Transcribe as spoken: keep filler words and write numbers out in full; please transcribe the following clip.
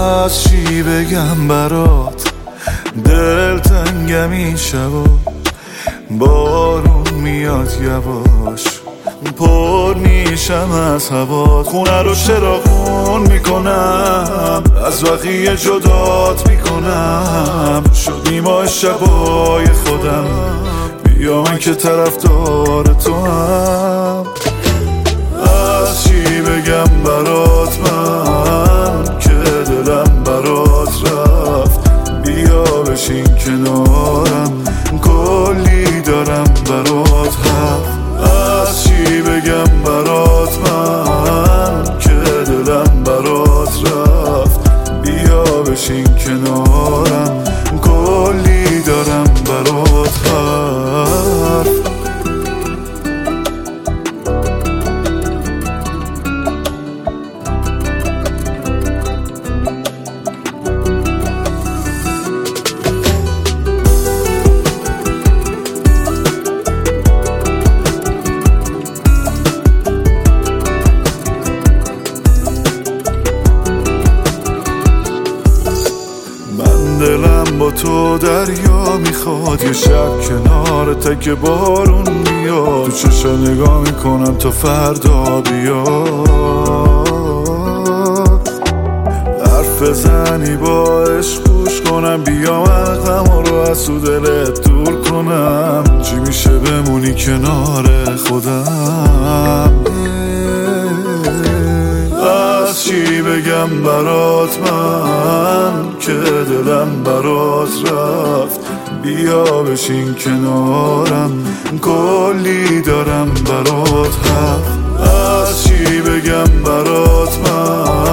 از چی بگم برات، دل تنگم این شبا، بارون میاد یواش، پر میشم از هوات. خونه رو چرا خون میکنم، از بقیه جدات میکنم، شدیم ما شبای خودم، بیا من که طرفدار تو هم. از چی بگم برات من که دلم برات رفت، بیا بشین کنارم، کلی دارم برات هفت. از چی بگم برات من که دلم برات رفت، بیا بشین کنارم، کلی دارم برات حرف. دلم با تو دریا میخواد، یه شب کنار تک بارون میاد، تو چشم نگاه میکنم تا فردا بیاد. حرف بزنی با عشق گوش کنم، بیا من غم رو از تو دلت دور کنم، چی میشه بمونی کنار خودم. از چی بگم برات من که دلم برات رفت، بیا بشین کنارم، کلی دارم برات هفت. از چی بگم برات من